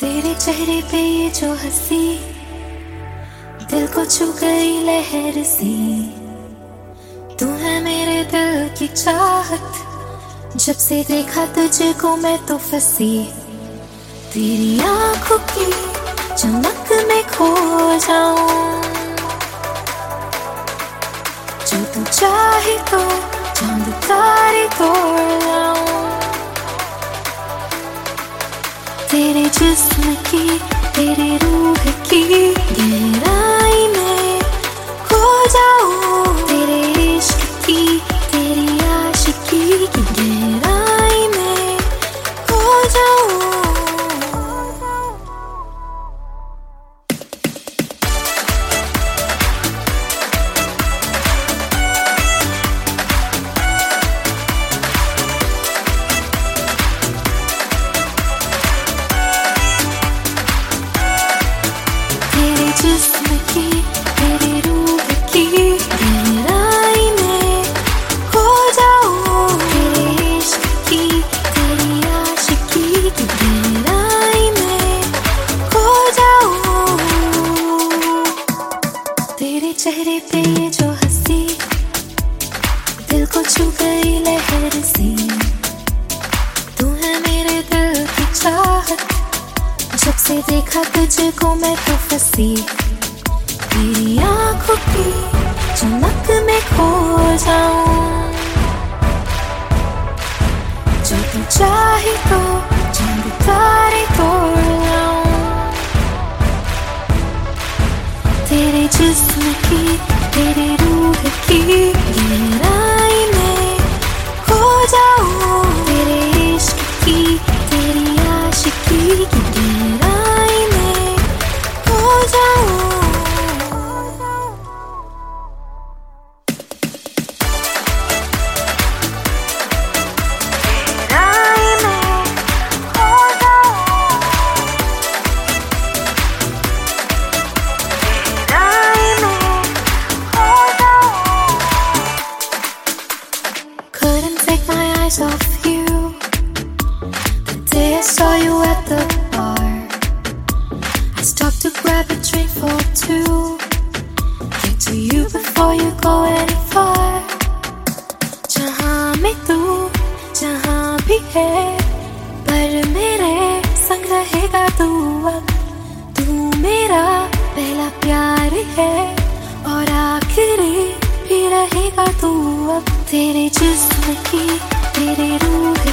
तेरे चेहरे पे ये जो हंसी दिल को छू गई लहर सी। तू है मेरे दिल की चाहत, जब से देखा तुझको मैं तो फंसी। तेरी आंखों की चमक में खो जाऊं, जो तू चाहे तो चांद तारे तोड़ लाऊं। तेरे जिस्म की तेरे रूह की गहराई में खो जाऊं। तेरे इश्क की तेरी आशिकी की गहराई में खो जाऊं। जिस्म की तेरी रूह की गहराई में खो जाऊं। तेरे इश्क की तेरी आशिकी की गहराई में खो जाऊं। तेरे चेहरे पे ये जो हंसी दिल को छू गई लहर सी। तू है मेरे दिल की चाहत, जब से देखा तुझको मैं तो फंसी। तेरी आंखों की चमक में खो जाऊं, जो तू चाहे तो चांद तारे तोड़ लाऊं। तेरे जिस्म की तेरी रूह की गहराई में खो जाऊं। तेरे इश्क की तेरी आशिकी की गहराई में खो जाऊं। Couldn't take my eyes off you the day I saw you at the bar. I stopped to grab a drink for two, get to you before you go any far. जहाँ में तू जहाँ भी है, पर मेरे संग रहेगा तू अब। तू मेरा पहला प्यार है और आखिरी भी रहेगा तू अब। तेरे जिस्म की तेरे रूह